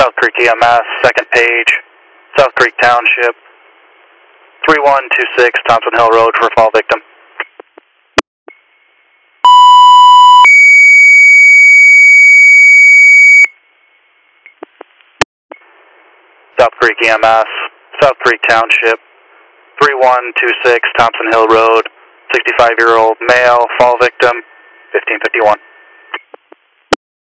South Creek EMS, second page, South Creek Township, 3126 Thompson Hill Road for fall victim. South Creek EMS, South Creek Township, 3126 Thompson Hill Road, 65-year-old male, fall victim, 1551.